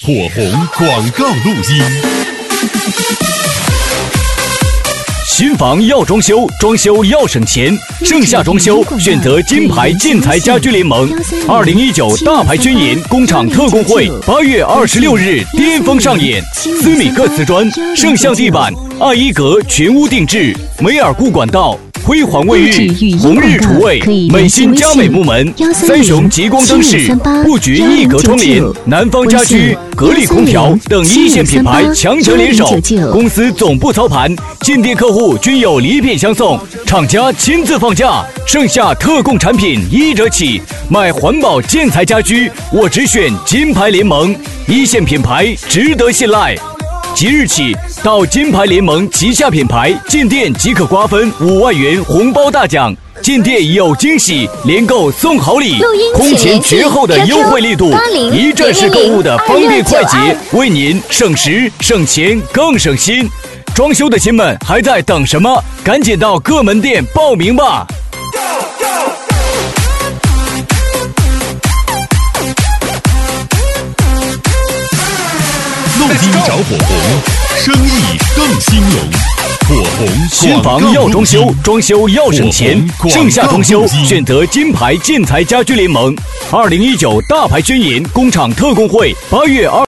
火红广告录音。 新房要装修，装修要省钱，盛夏装修选择金牌建材家居联盟。2019大牌军营工厂特供会8月26日巅峰上演，斯米克瓷砖、圣象地板、爱依格全屋定制，梅尔固管道。辉煌卫浴、红日厨卫、美心佳美木门、三雄极光灯饰、布局一格窗帘、南方家居、格力空调等一线品牌强者联手，公司总部操盘，进店客户均有礼品相送，厂家亲自放假，盛夏特供产品1折起，买环保建材家居，我只选金牌联盟，一线品牌值得信赖。即日起到金牌联盟旗下品牌进店即可瓜分5万元红包大奖，进店有惊喜，联购送好礼，空前绝后的优惠力度，一站式购物的方便快捷，为您省时省钱更省心。装修的亲们还在等什么？赶紧到各门店报名吧！ 路金找火红，生意更兴隆。火红新房要装修，装修要省钱，盛夏装修选择金牌建材家居联盟。2019大牌军营工厂特供会8月2